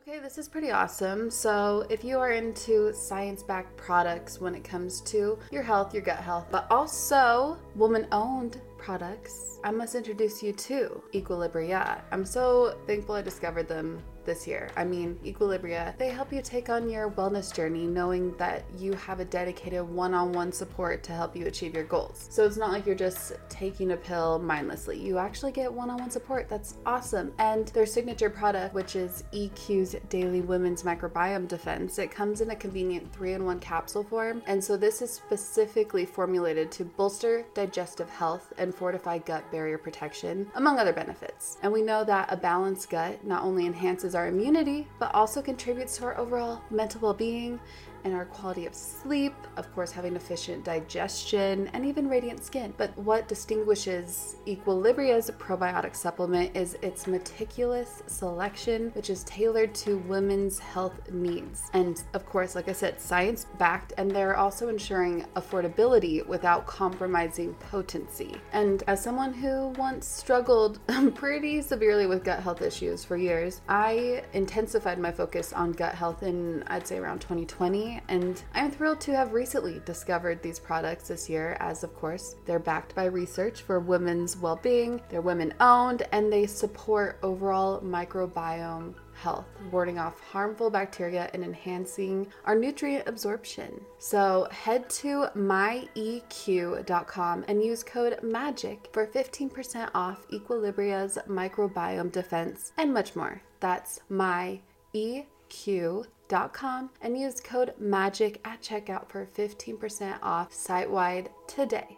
Okay, this is pretty awesome. So, if you are into science backed products when it comes to your health, your gut health, but also woman owned products, I must introduce you to Equilibria. I'm so thankful I discovered them this year. Equilibria, they help you take on your wellness journey knowing that you have a dedicated one-on-one support to help you achieve your goals. So it's not like you're just taking a pill mindlessly. You actually get one-on-one support. That's awesome. And their signature product, which is EQ's Daily Women's Microbiome Defense, it comes in a convenient 3-in-1 capsule form. And so this is specifically formulated to bolster digestive health and fortify gut barrier protection, among other benefits. And we know that a balanced gut not only enhances our immunity, but also contributes to our overall mental well-being and our quality of sleep, of course, having efficient digestion and even radiant skin. But what distinguishes Equilibria's probiotic supplement is its meticulous selection, which is tailored to women's health needs. And of course, like I said, science-backed, and they're also ensuring affordability without compromising potency. And as someone who once struggled pretty severely with gut health issues for years, I intensified my focus on gut health in, I'd say, around 2020. And I'm thrilled to have recently discovered these products this year, as of course, they're backed by research for women's well-being, they're women-owned, and they support overall microbiome health, warding off harmful bacteria and enhancing our nutrient absorption. So head to myeq.com and use code MAGIC for 15% off Equilibria's microbiome defense and much more. That's myeq.com and use code MAGIC at checkout for 15% off site-wide today.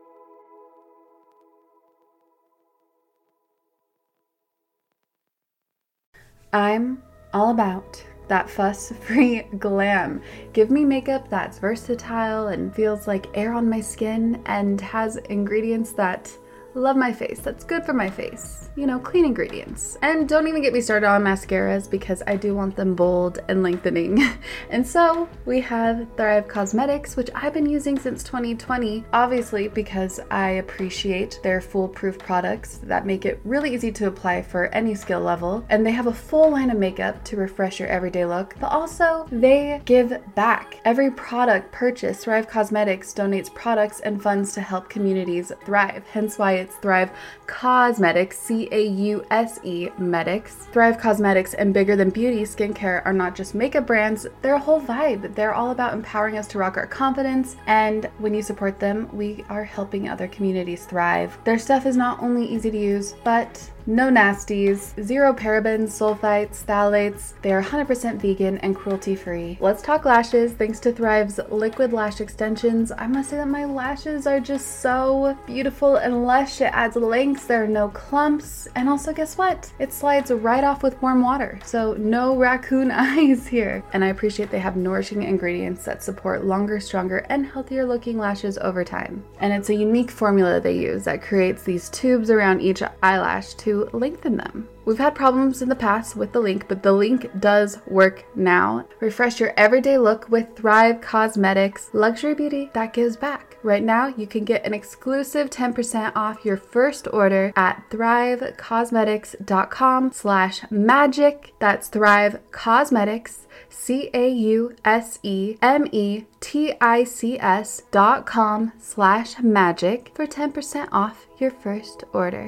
I'm all about that fuss-free glam. Give me makeup that's versatile and feels like air on my skin and has ingredients that love my face, that's good for my face. You know, clean ingredients. And don't even get me started on mascaras because I do want them bold and lengthening. And so we have Thrive Causemetics, which I've been using since 2020, obviously because I appreciate their foolproof products that make it really easy to apply for any skill level. And they have a full line of makeup to refresh your everyday look, but also they give back. Every product purchased, Thrive Causemetics donates products and funds to help communities thrive, hence why it's Thrive Causemetics, C-A-U-S-E Medics. Thrive Causemetics and Bigger Than Beauty skincare are not just makeup brands, they're a whole vibe. They're all about empowering us to rock our confidence, and when you support them, we are helping other communities thrive. Their stuff is not only easy to use, but no nasties, zero parabens, sulfites, phthalates. They are 100% vegan and cruelty-free. Let's talk lashes. Thanks to Thrive's liquid lash extensions, I must say that my lashes are just so beautiful and lush. It adds lengths, there are no clumps, and also guess what? It slides right off with warm water, so no raccoon eyes here. And I appreciate they have nourishing ingredients that support longer, stronger, and healthier looking lashes over time. And it's a unique formula they use that creates these tubes around each eyelash to lengthen them. We've had problems in the past with the link, but the link does work now. Refresh your everyday look with Thrive Causemetics, luxury beauty that gives back. Right now, you can get an exclusive 10% off your first order at thrivecausemetics.com/magic. That's Thrive Causemetics, CAUSEMETICS.com/magic for 10% off your first order.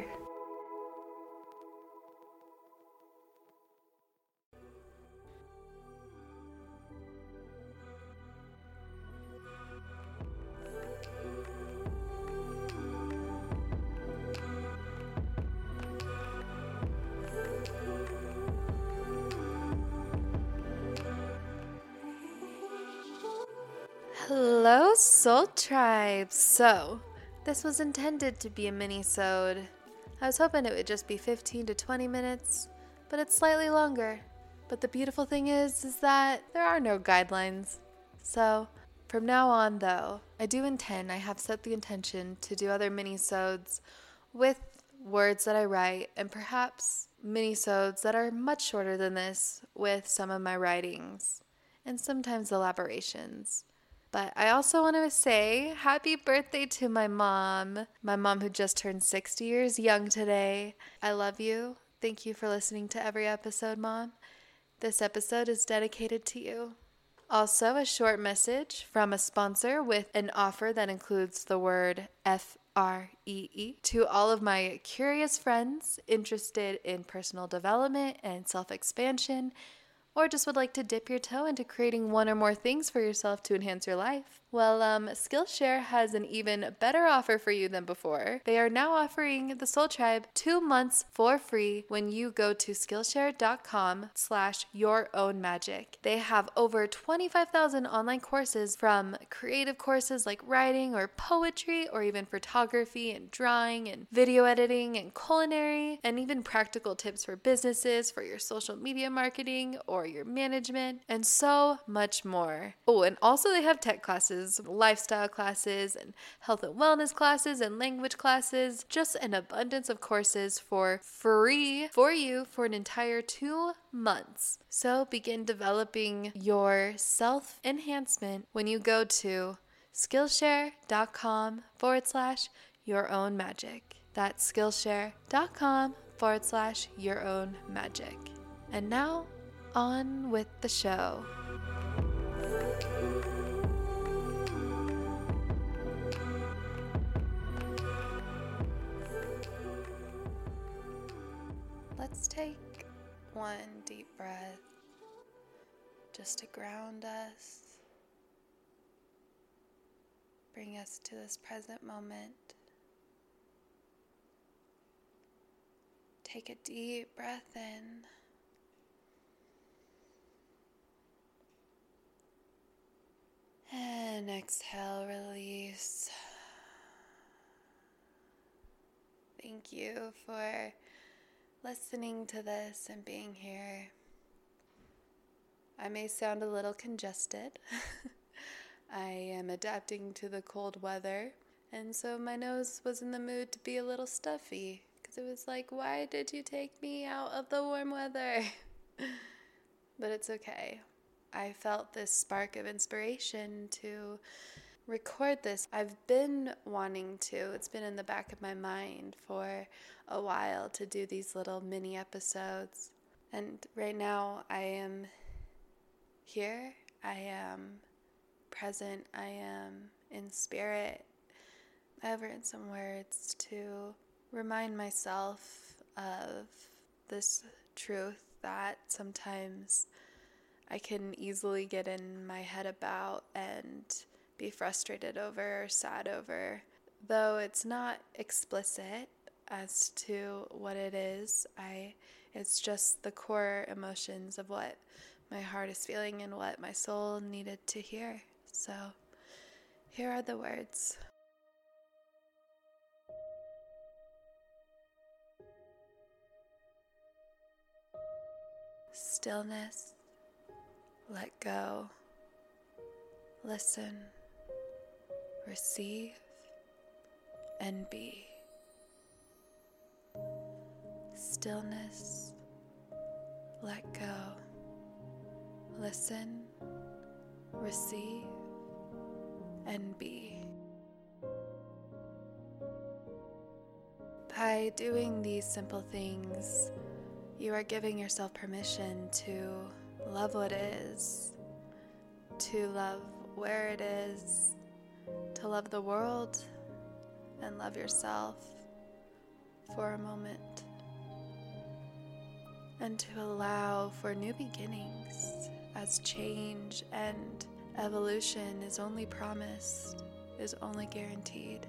Hello, Soul Tribe! So, this was intended to be a mini-sode. I was hoping it would just be 15 to 20 minutes, but it's slightly longer. But the beautiful thing is that there are no guidelines. So, from now on though, I have set the intention to do other mini-sodes with words that I write, and perhaps mini-sodes that are much shorter than this with some of my writings, and sometimes elaborations. But I also want to say happy birthday to my mom who just turned 60 years young today. I love you. Thank you for listening to every episode, Mom. This episode is dedicated to you. Also, a short message from a sponsor with an offer that includes the word FREE to all of my curious friends interested in personal development and self-expansion, or just would like to dip your toe into creating one or more things for yourself to enhance your life. Well, Skillshare has an even better offer for you than before. They are now offering the Soul Tribe 2 months for free when you go to Skillshare.com/yourownmagic. They have over 25,000 online courses, from creative courses like writing or poetry, or even photography and drawing and video editing and culinary, and even practical tips for businesses, for your social media marketing or your management, and so much more. Oh, and also they have tech classes, lifestyle classes, and health and wellness classes, and language classes. Just an abundance of courses for free for you for an entire 2 months. So begin developing your self-enhancement when you go to Skillshare.com/yourownmagic. That's Skillshare.com/yourownmagic. And now, on with the show. Let's take one deep breath just to ground us, bring us to this present moment. Take a deep breath in. And exhale, release. Thank you for listening to this and being here. I may sound a little congested. I am adapting to the cold weather, and so my nose was in the mood to be a little stuffy, because it was like, why did you take me out of the warm weather? But it's okay. I felt this spark of inspiration to record this. I've been wanting to. It's been in the back of my mind for a while to do these little mini episodes. And right now I am here. I am present. I am in spirit. I've written some words to remind myself of this truth that sometimes I can easily get in my head about and be frustrated over or sad over. Though it's not explicit as to what it is, it's just the core emotions of what my heart is feeling and what my soul needed to hear. So here are the words. Stillness, let go, listen, receive, and be. Stillness, let go, listen, receive, and be. By doing these simple things, you are giving yourself permission to love what is, to love where it is, to love the world, and love yourself for a moment, and to allow for new beginnings, as change and evolution is only promised, is only guaranteed.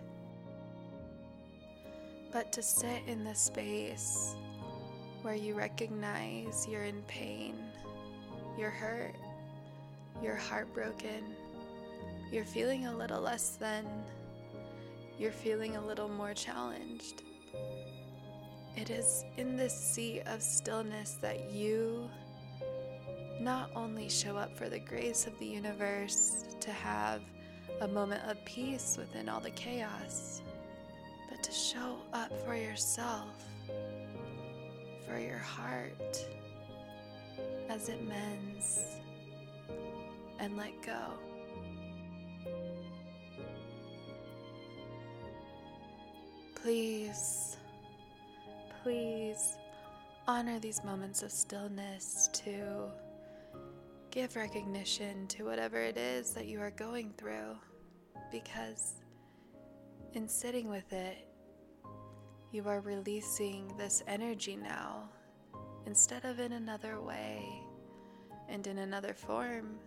But to sit in the space where you recognize you're in pain, you're hurt, you're heartbroken, you're feeling a little less than, you're feeling a little more challenged. It is in this seat of stillness that you not only show up for the grace of the universe to have a moment of peace within all the chaos, but to show up for yourself, for your heart, as it mends and let go. Please, please honor these moments of stillness to give recognition to whatever it is that you are going through, because in sitting with it, you are releasing this energy now instead of in another way and in another form.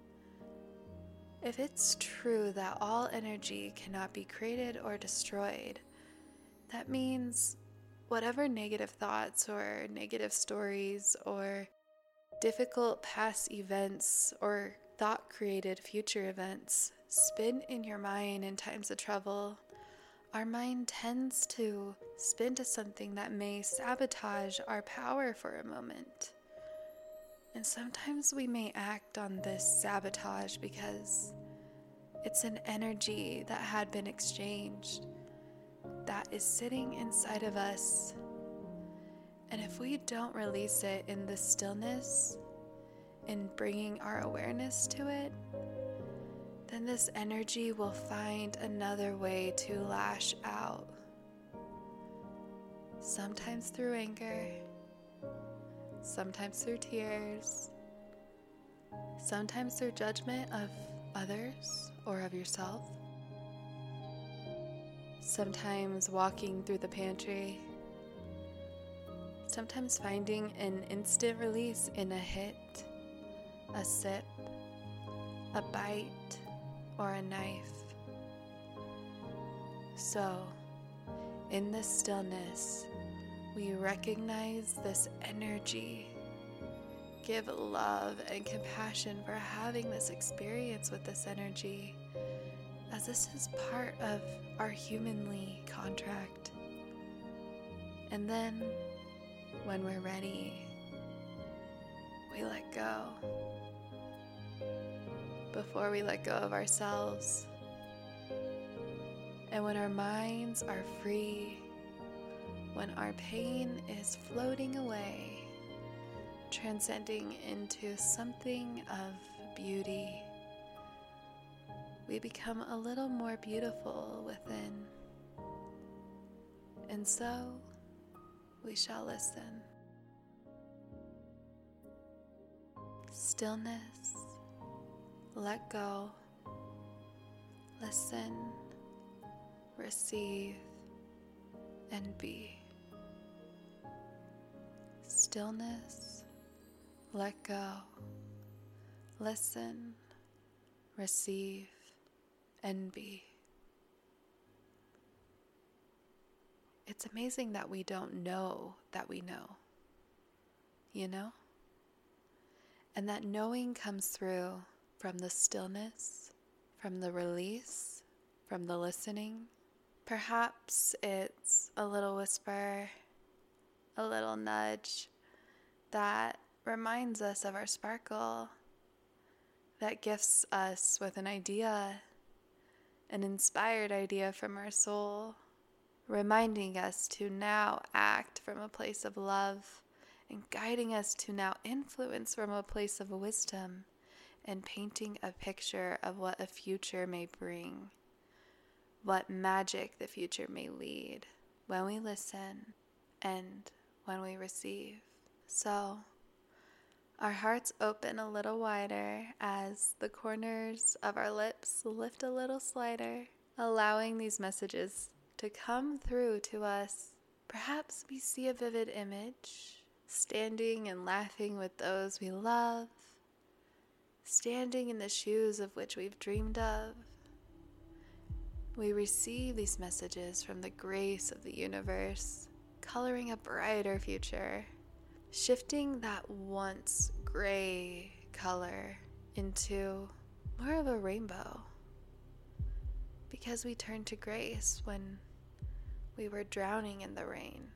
If it's true that all energy cannot be created or destroyed, that means whatever negative thoughts or negative stories or difficult past events or thought-created future events spin in your mind in times of trouble, our mind tends to spin to something that may sabotage our power for a moment. And sometimes we may act on this sabotage because it's an energy that had been exchanged that is sitting inside of us. And if we don't release it in the stillness, in bringing our awareness to it, then this energy will find another way to lash out. Sometimes through anger, sometimes through tears, sometimes through judgment of others or of yourself, sometimes walking through the pantry, sometimes finding an instant release in a hit, a sip, a bite, or a knife. So, in this stillness, we recognize this energy, give love and compassion for having this experience with this energy, as this is part of our humanly contract. And then, when we're ready, we let go. Before we let go of ourselves. And when our minds are free, when our pain is floating away, transcending into something of beauty, we become a little more beautiful within. And so, we shall listen. Stillness, let go, listen, receive, and be. Stillness, let go, listen, receive, and be. It's amazing that we don't know that we know, you know? And that knowing comes through from the stillness, from the release, from the listening. Perhaps it's a little whisper, a little nudge that reminds us of our sparkle, that gifts us with an idea, an inspired idea from our soul, reminding us to now act from a place of love and guiding us to now influence from a place of wisdom and painting a picture of what a future may bring, what magic the future may lead when we listen and when we receive. So, our hearts open a little wider as the corners of our lips lift a little slighter, allowing these messages to come through to us. Perhaps we see a vivid image, standing and laughing with those we love, standing in the shoes of which we've dreamed of. We receive these messages from the grace of the universe, coloring a brighter future, shifting that once gray color into more of a rainbow, because we turned to grace when we were drowning in the rain.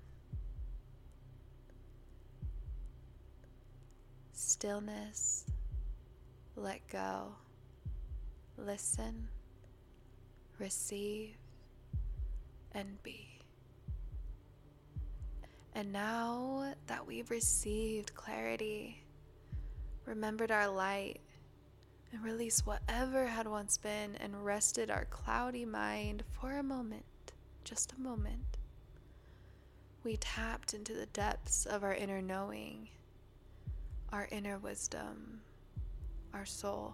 Stillness, let go, listen, receive, and be. And now that we've received clarity, remembered our light, and released whatever had once been and rested our cloudy mind for a moment, just a moment, we tapped into the depths of our inner knowing, our inner wisdom, our soul,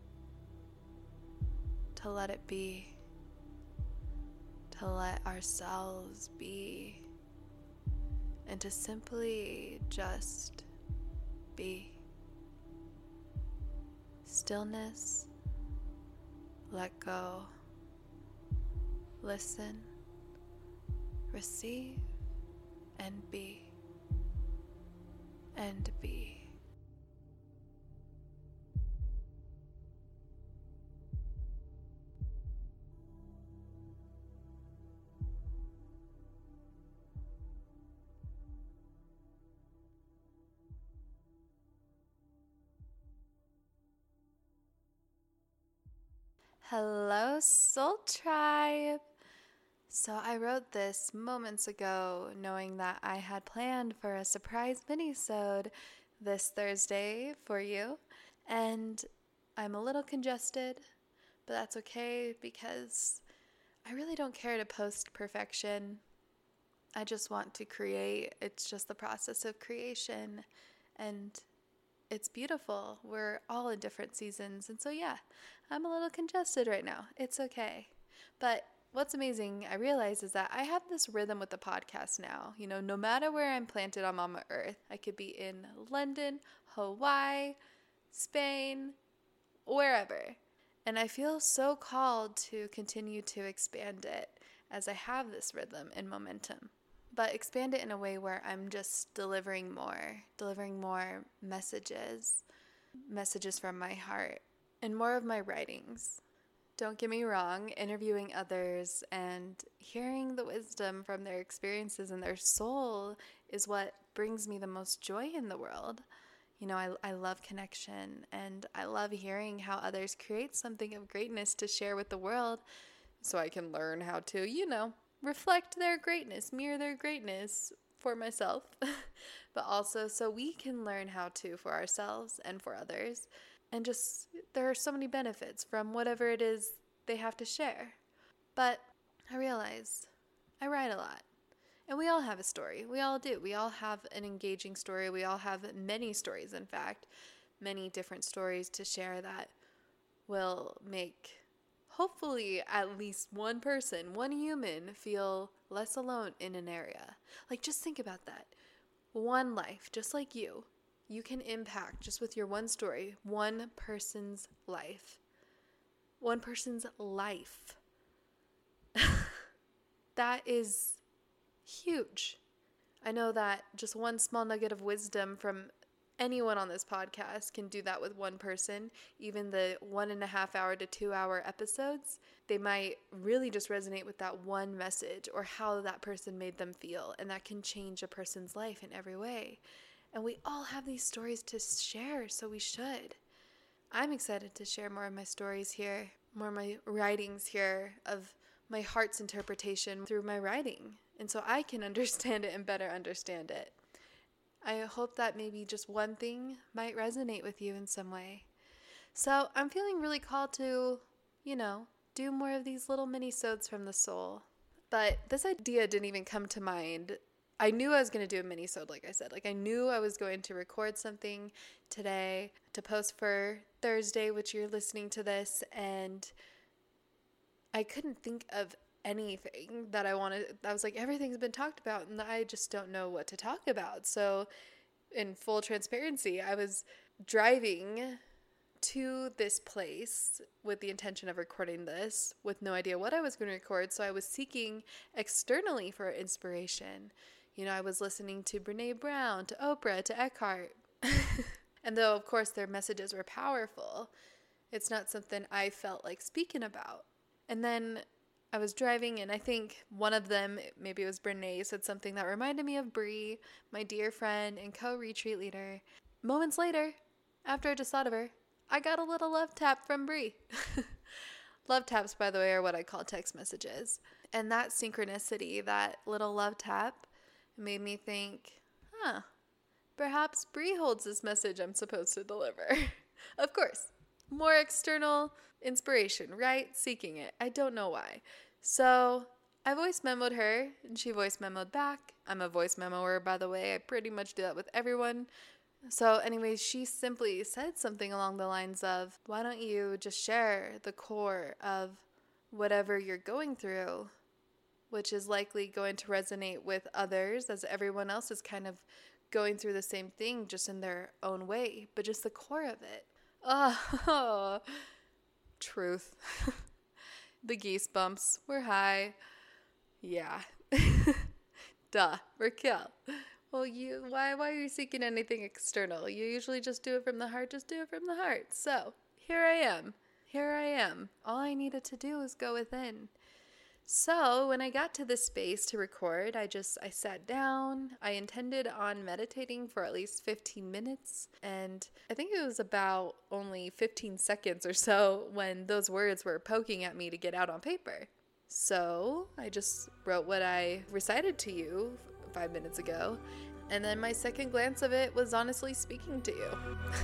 to let it be, to let ourselves be, and to simply just be. Stillness, let go, listen, receive, and be, and be. Hello, Soul Tribe! So I wrote this moments ago, knowing that I had planned for a surprise mini-sode this Thursday for you, and I'm a little congested, but that's okay because I really don't care to post perfection. I just want to create. It's just the process of creation, and it's beautiful. We're all in different seasons. And so, yeah, I'm a little congested right now. It's okay. But what's amazing, I realize, is that I have this rhythm with the podcast now. You know, no matter where I'm planted on Mama Earth, I could be in London, Hawaii, Spain, wherever. And I feel so called to continue to expand it as I have this rhythm and momentum. But expand it in a way where I'm just delivering more messages from my heart, and more of my writings. Don't get me wrong, interviewing others and hearing the wisdom from their experiences and their soul is what brings me the most joy in the world. You know, I love connection, and I love hearing how others create something of greatness to share with the world so I can learn how to, reflect their greatness, mirror their greatness for myself, but also so we can learn how to for ourselves and for others. And just, there are so many benefits from whatever it is they have to share. But I realize I write a lot, and we all have a story. We all do. We all have an engaging story. We all have many stories, in fact, many different stories to share that will make hopefully at least one person, one human, feel less alone in an area. Like, just think about that. One life, just like you can impact, just with your one story, one person's life. One person's life. That is huge. I know that just one small nugget of wisdom from anyone on this podcast can do that with one person. Even the 1.5 hour to 2 hour episodes, they might really just resonate with that one message or how that person made them feel. And that can change a person's life in every way. And we all have these stories to share, so we should. I'm excited to share more of my stories here, more of my writings here, of my heart's interpretation through my writing. And so I can understand it and better understand it. I hope that maybe just one thing might resonate with you in some way. So I'm feeling really called to, do more of these little mini-sodes from the soul. But this idea didn't even come to mind. I knew I was going to do a mini-sode, like I said. Like, I knew I was going to record something today to post for Thursday, which you're listening to this, and I couldn't think of anything that I wanted. I was like, everything's been talked about, and I just don't know what to talk about. So in full transparency, I was driving to this place with the intention of recording this with no idea what I was going to record. So I was seeking externally for inspiration. I was listening to Brené Brown, to Oprah, to Eckhart. And though, of course, their messages were powerful, it's not something I felt like speaking about. And then I was driving, and I think one of them, maybe it was Brené, said something that reminded me of Bree, my dear friend and co-retreat leader. Moments later, after I just thought of her, I got a little love tap from Bree. Love taps, by the way, are what I call text messages. And that synchronicity, that little love tap, made me think, perhaps Bree holds this message I'm supposed to deliver. Of course. More external inspiration, right? Seeking it. I don't know why. So I voice memoed her, and she voice memoed back. I'm a voice memoer, by the way. I pretty much do that with everyone. So anyways, she simply said something along the lines of, why don't you just share the core of whatever you're going through, which is likely going to resonate with others, as everyone else is kind of going through the same thing just in their own way, but just the core of it. Oh, truth. The geese bumps were high. Yeah. Duh, Raquel. Well, why are you seeking anything external? You usually just do it from the heart, just do it from the heart. So, here I am. All I needed to do was go within. So, when I got to this space to record, I sat down. I intended on meditating for at least 15 minutes, and I think it was about only 15 seconds or so when those words were poking at me to get out on paper. So, I just wrote what I recited to you 5 minutes ago, and then my second glance of it was honestly speaking to you.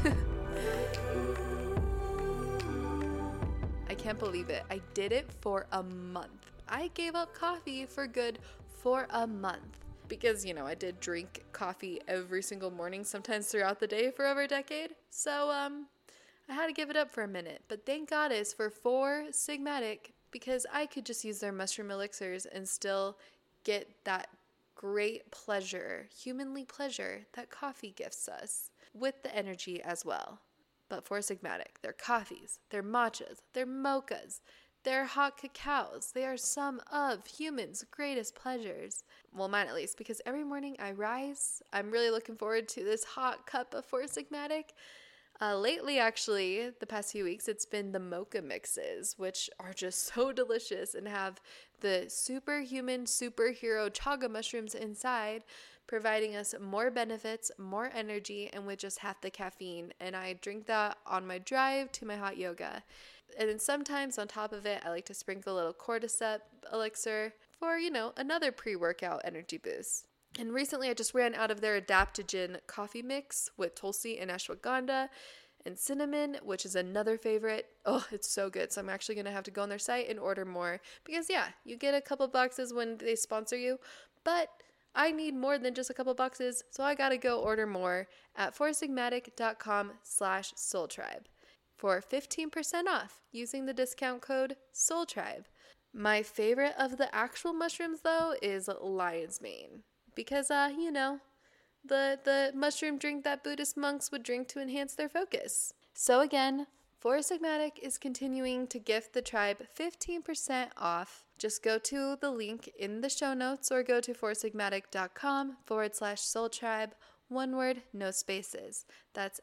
I can't believe it. I did it for a month. I gave up coffee for good for a month. Because, I did drink coffee every single morning, sometimes throughout the day for over a decade. So, I had to give it up for a minute. But thank goddess for Four Sigmatic, because I could just use their mushroom elixirs and still get that great pleasure, humanly pleasure, that coffee gifts us, with the energy as well. But Four Sigmatic, their coffees, their matchas, their mochas, their hot cacaos, they are some of humans' greatest pleasures. Well, mine at least, because every morning I rise, I'm really looking forward to this hot cup of Four Sigmatic. Lately, actually, the past few weeks, it's been the mocha mixes, which are just so delicious and have the superhuman superhero chaga mushrooms inside, providing us more benefits, more energy, and with just half the caffeine. And I drink that on my drive to my hot yoga. And then sometimes on top of it, I like to sprinkle a little cordyceps elixir for, another pre-workout energy boost. And recently I just ran out of their adaptogen coffee mix with tulsi and ashwagandha and cinnamon, which is another favorite. Oh, it's so good. So I'm actually going to have to go on their site and order more because, you get a couple boxes when they sponsor you, but I need more than just a couple boxes, so I got to go order more at foursigmatic.com/soultribe for 15% off using the discount code SOULTRIBE. My favorite of the actual mushrooms, though, is lion's mane. Because, the mushroom drink that Buddhist monks would drink to enhance their focus. So again, Four Sigmatic is continuing to gift the tribe 15% off. Just go to the link in the show notes or go to foursigmatic.com/soultribe. One word, no spaces. That's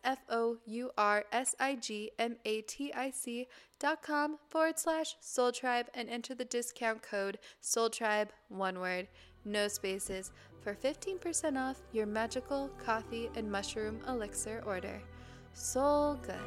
foursigmatic.com/soultribe and enter the discount code SOULTRIBE, one word, no spaces, for 15% off your magical coffee and mushroom elixir order. So good.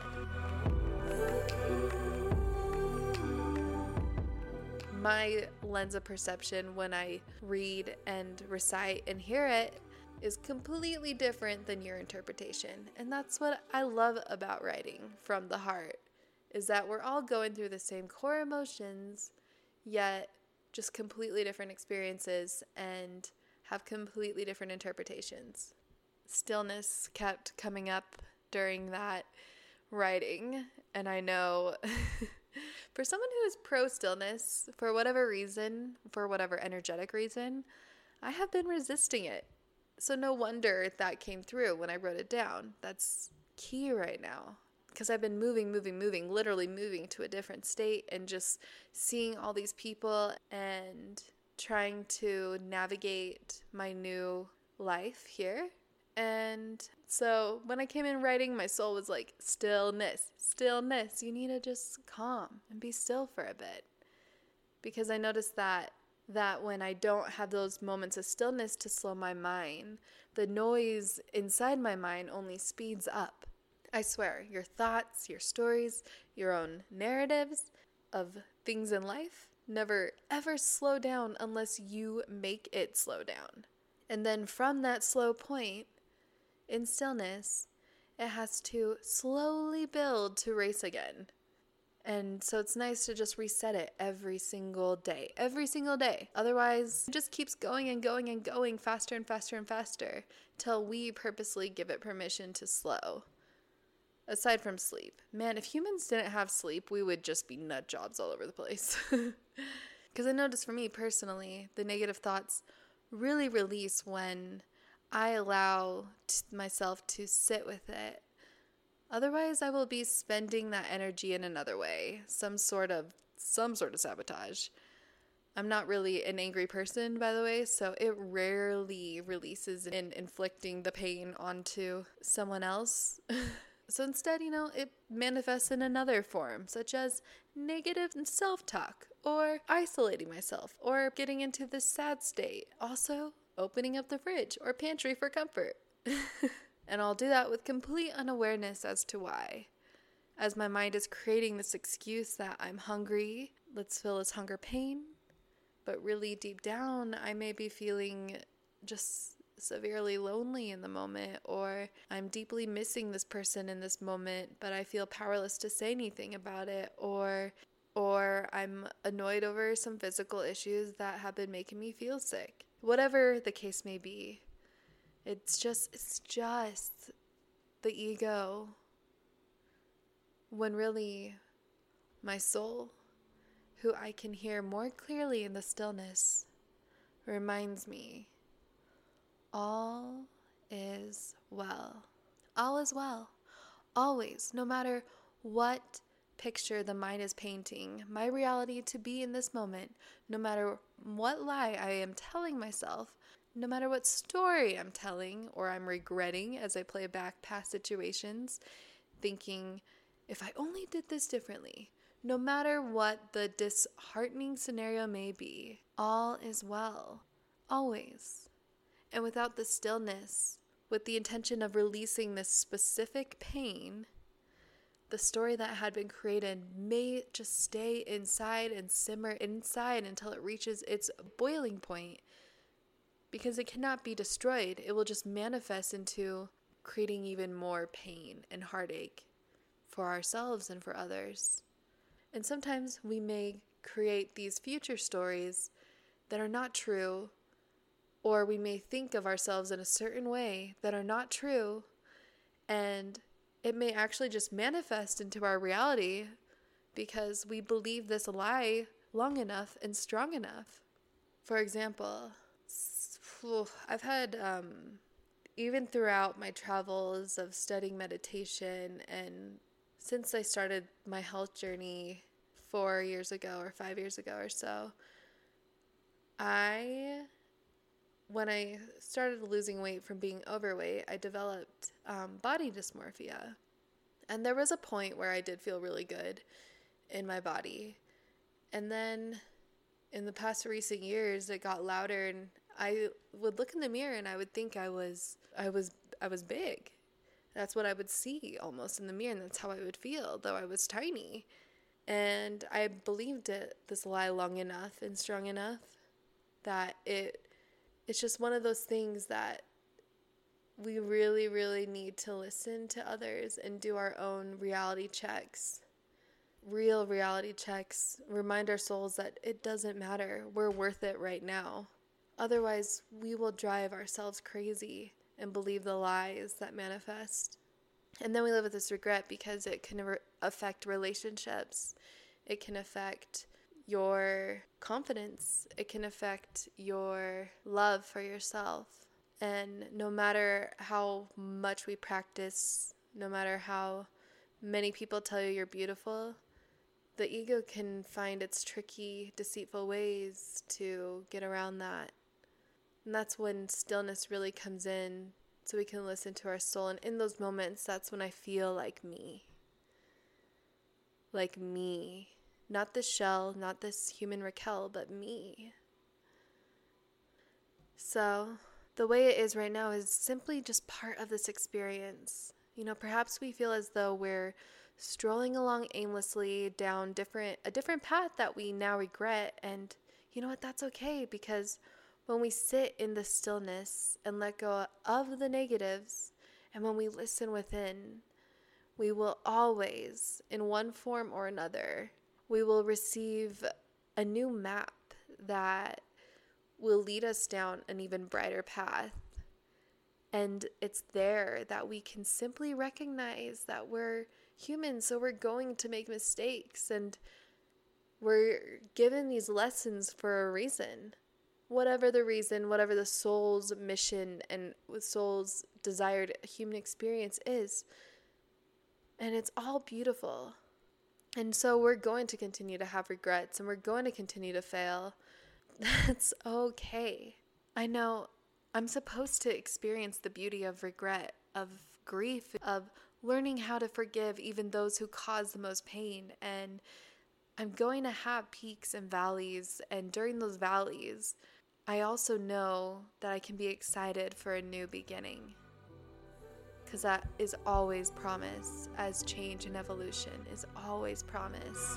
My lens of perception when I read and recite and hear it is completely different than your interpretation. And that's what I love about writing from the heart, is that we're all going through the same core emotions, yet just completely different experiences and have completely different interpretations. Stillness kept coming up during that writing, and I know for someone who is pro-stillness, for whatever reason, for whatever energetic reason, I have been resisting it. So no wonder that came through when I wrote it down. That's key right now. Because I've been moving, literally moving to a different state and just seeing all these people and trying to navigate my new life here. And so when I came in writing, my soul was like, stillness. You need to just calm and be still for a bit. Because I noticed that when I don't have those moments of stillness to slow my mind, the noise inside my mind only speeds up. I swear, your thoughts, your stories, your own narratives of things in life never ever slow down unless you make it slow down. And then from that slow point, in stillness, it has to slowly build to race again. And so it's nice to just reset it every single day. Otherwise, it just keeps going and going and going faster and faster and faster till we purposely give it permission to slow. Aside from sleep. Man, if humans didn't have sleep, we would just be nut jobs all over the place. Because I noticed for me personally, the negative thoughts really release when I allow myself to sit with it. Otherwise, I will be spending that energy in another way, some sort of sabotage. I'm not really an angry person, by the way, so it rarely releases in inflicting the pain onto someone else. So instead, it manifests in another form, such as negative self-talk, or isolating myself, or getting into this sad state. Also, opening up the fridge or pantry for comfort. And I'll do that with complete unawareness as to why. As my mind is creating this excuse that I'm hungry, let's feel this hunger pain. But really deep down, I may be feeling just severely lonely in the moment, or I'm deeply missing this person in this moment, but I feel powerless to say anything about it, or I'm annoyed over some physical issues that have been making me feel sick. Whatever the case may be, it's just the ego, when really my soul, who I can hear more clearly in the stillness, reminds me all is well. All is well. Always, no matter what picture the mind is painting my reality to be in this moment, no matter what lie I am telling myself, no matter what story I'm telling or I'm regretting as I play back past situations, thinking, if I only did this differently, no matter what the disheartening scenario may be, all is well. Always. And without the stillness, with the intention of releasing this specific pain, the story that had been created may just stay inside and simmer inside until it reaches its boiling point. Because it cannot be destroyed. It will just manifest into creating even more pain and heartache for ourselves and for others. And sometimes we may create these future stories that are not true, or we may think of ourselves in a certain way that are not true, and it may actually just manifest into our reality because we believe this lie long enough and strong enough. For example, I've had, even throughout my travels of studying meditation, and since I started my health journey 4 years ago or 5 years ago or so, when I started losing weight from being overweight, I developed body dysmorphia. And there was a point where I did feel really good in my body. And then in the past recent years, it got louder, and I would look in the mirror and I would think I was big. That's what I would see almost in the mirror, and that's how I would feel, though I was tiny. And I believed this lie long enough and strong enough that it's just one of those things that we really, really need to listen to others and do our own reality checks. Real reality checks. Remind our souls that it doesn't matter. We're worth it right now. Otherwise, we will drive ourselves crazy and believe the lies that manifest. And then we live with this regret because it can affect relationships. It can affect your confidence. It can affect your love for yourself. And no matter how much we practice, no matter how many people tell you you're beautiful, the ego can find its tricky, deceitful ways to get around that. And that's when stillness really comes in, so we can listen to our soul. And in those moments, that's when I feel like me. Like me. Not this shell, not this human Raquel, but me. So the way it is right now is simply just part of this experience. Perhaps we feel as though we're strolling along aimlessly down a different path that we now regret. And you know what? That's okay, because when we sit in the stillness and let go of the negatives, and when we listen within, we will always, in one form or another, we will receive a new map that will lead us down an even brighter path. And it's there that we can simply recognize that we're humans, so we're going to make mistakes, and we're given these lessons for a reason. Whatever the reason, whatever the soul's mission and soul's desired human experience is. And it's all beautiful. And so we're going to continue to have regrets, and we're going to continue to fail. That's okay. I know I'm supposed to experience the beauty of regret, of grief, of learning how to forgive even those who cause the most pain. And I'm going to have peaks and valleys. And during those valleys, I also know that I can be excited for a new beginning. Because that is always promise, as change and evolution is always promise.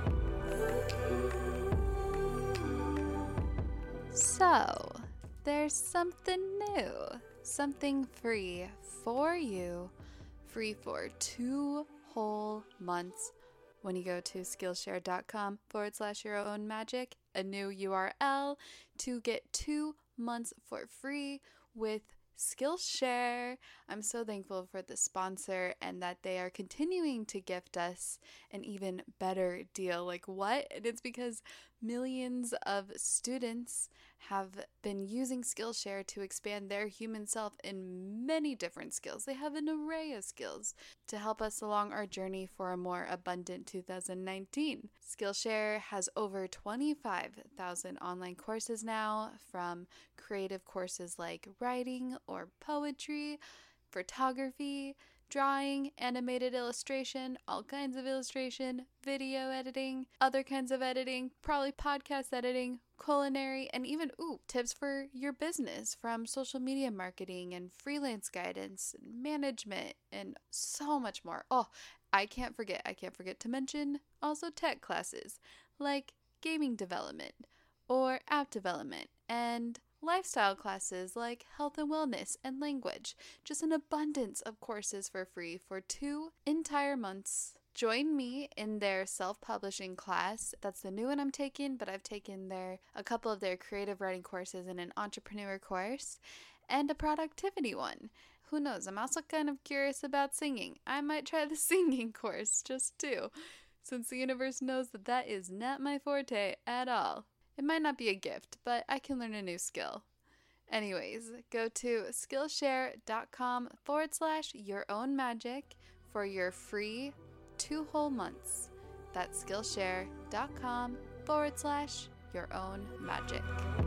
So, there's something new, something free for you, free for 2 whole months when you go to Skillshare.com/your-own-magic, a new URL to get 2 months for free with Skillshare. I'm so thankful for the sponsor and that they are continuing to gift us an even better deal. Like what? And it's because millions of students have been using Skillshare to expand their human self in many different skills. They have an array of skills to help us along our journey for a more abundant 2019. Skillshare has over 25,000 online courses now, from creative courses like writing or poetry, photography, drawing, animated illustration, all kinds of illustration, video editing, other kinds of editing, probably podcast editing, culinary, and even, tips for your business, from social media marketing and freelance guidance and management and so much more. Oh, I can't forget to mention also tech classes like gaming development or app development, and lifestyle classes like health and wellness and language. Just an abundance of courses for free for 2 entire months. Join me in their self-publishing class. That's the new one I'm taking, but I've taken a couple of their creative writing courses and an entrepreneur course and a productivity one. Who knows? I'm also kind of curious about singing. I might try the singing course just too, since the universe knows that is not my forte at all. It might not be a gift, but I can learn a new skill. Anyways, go to Skillshare.com/your-own-magic for your free 2 whole months. That's Skillshare.com/your-own-magic.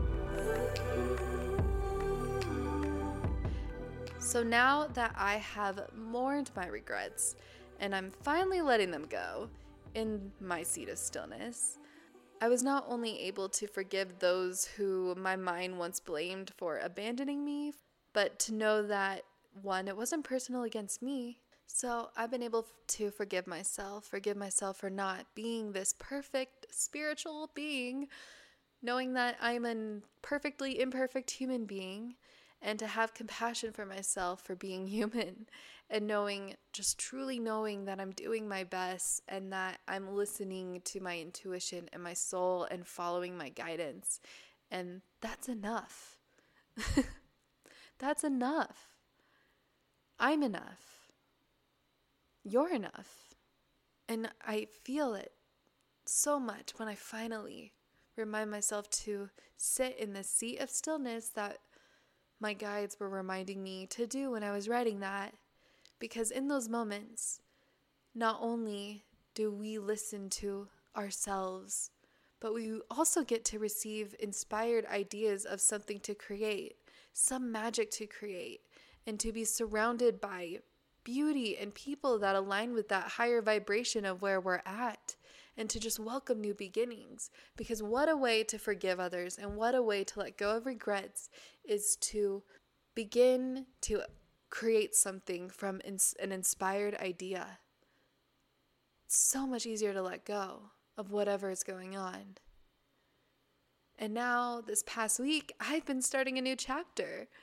So now that I have mourned my regrets and I'm finally letting them go in my seat of stillness, I was not only able to forgive those who my mind once blamed for abandoning me, but to know that, one, it wasn't personal against me. So I've been able to forgive myself for not being this perfect spiritual being, knowing that I'm a perfectly imperfect human being, and to have compassion for myself for being human, and truly knowing that I'm doing my best and that I'm listening to my intuition and my soul and following my guidance. And that's enough. That's enough. I'm enough. You're enough. And I feel it so much when I finally remind myself to sit in the seat of stillness that my guides were reminding me to do when I was writing that. Because in those moments, not only do we listen to ourselves, but we also get to receive inspired ideas of something to create, some magic to create, and to be surrounded by beauty and people that align with that higher vibration of where we're at, and to just welcome new beginnings. Because what a way to forgive others, and what a way to let go of regrets, is to begin to create something from an inspired idea. It's so much easier to let go of whatever is going on. And now, this past week, I've been starting a new chapter.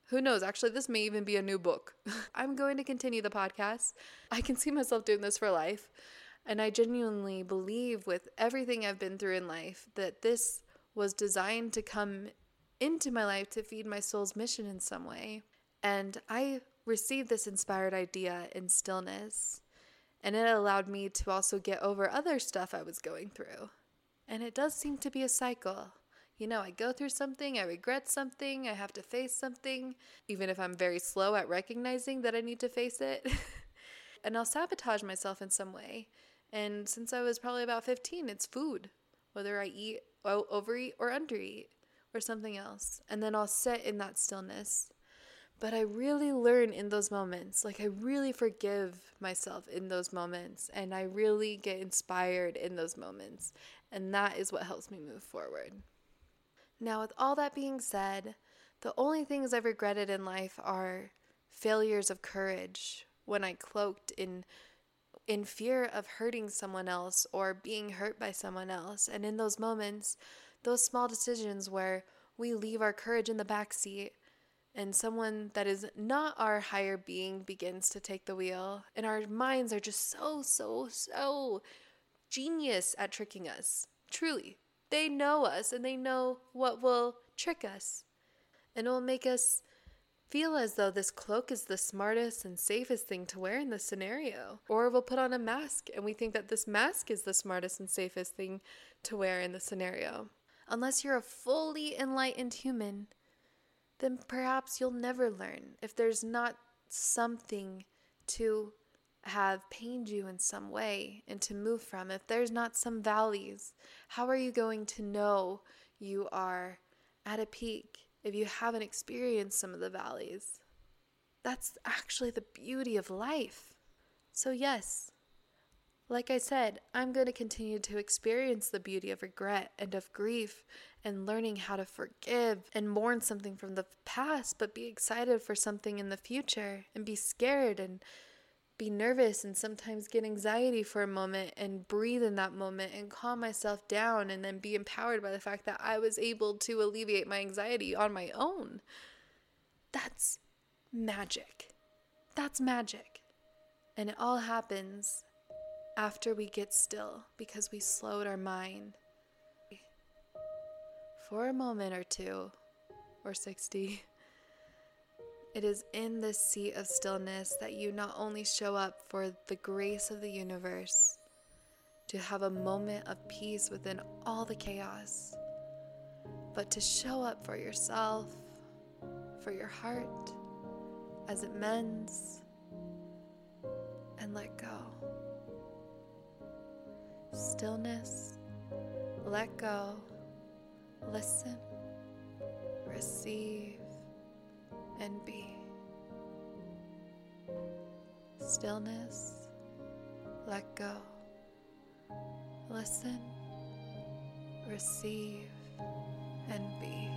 Who knows? Actually, this may even be a new book. I'm going to continue the podcast. I can see myself doing this for life. And I genuinely believe with everything I've been through in life that this was designed to come into my life to feed my soul's mission in some way. And I received this inspired idea in stillness. And it allowed me to also get over other stuff I was going through. And it does seem to be a cycle. You know, I go through something, I regret something, I have to face something, even if I'm very slow at recognizing that I need to face it. And I'll sabotage myself in some way. And since I was probably about 15, it's food, whether I eat, overeat, or undereat, or something else. And then I'll sit in that stillness. But I really learn in those moments. Like, I really forgive myself in those moments. And I really get inspired in those moments. And that is what helps me move forward. Now, with all that being said, the only things I've regretted in life are failures of courage when I cloaked in fear of hurting someone else or being hurt by someone else. And in those moments, those small decisions where we leave our courage in the backseat and someone that is not our higher being begins to take the wheel, and our minds are just so genius at tricking us. Truly. They know us and they know what will trick us. And it will make us feel as though this cloak is the smartest and safest thing to wear in this scenario. Or we'll put on a mask and we think that this mask is the smartest and safest thing to wear in the scenario. Unless you're a fully enlightened human, then perhaps you'll never learn. If there's not something to have pained you in some way and to move from, if there's not some valleys, how are you going to know you are at a peak if you haven't experienced some of the valleys? That's actually the beauty of life. So yes, like I said, I'm going to continue to experience the beauty of regret and of grief and learning how to forgive and mourn something from the past, but be excited for something in the future and be scared and be nervous and sometimes get anxiety for a moment and breathe in that moment and calm myself down and then be empowered by the fact that I was able to alleviate my anxiety on my own. That's magic. That's magic. And it all happens after we get still because we slowed our mind for a moment or two or 60. It is in this seat of stillness that you not only show up for the grace of the universe, to have a moment of peace within all the chaos, but to show up for yourself, for your heart, as it mends, and let go. Stillness, let go, listen, receive, and be. Stillness, let go, listen, receive, and be.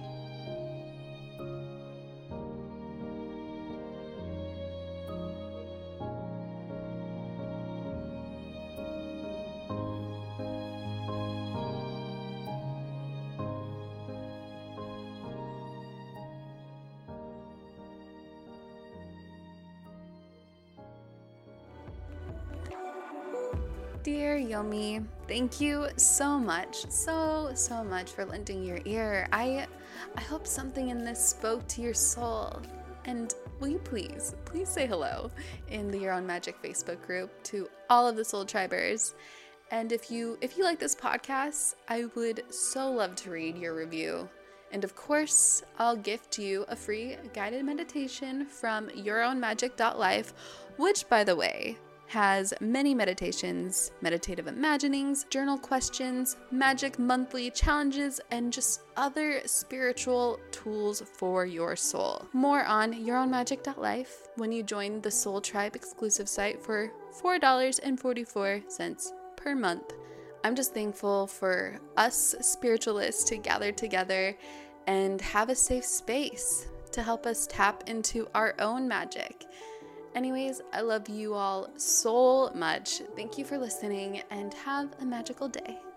Dear Yomi, thank you so much for lending your ear. I hope something in this spoke to your soul. And will you please say hello in the Your Own Magic Facebook group to all of the Soul Tribers. And if you like this podcast, I would so love to read your review. And of course, I'll gift you a free guided meditation from yourownmagic.life, which, by the way, has many meditations, meditative imaginings, journal questions, magic monthly challenges, and just other spiritual tools for your soul. More on yourownmagic.life when you join the Soul Tribe exclusive site for $4.44 per month. I'm just thankful for us spiritualists to gather together and have a safe space to help us tap into our own magic. Anyways, I love you all so much. Thank you for listening and have a magical day.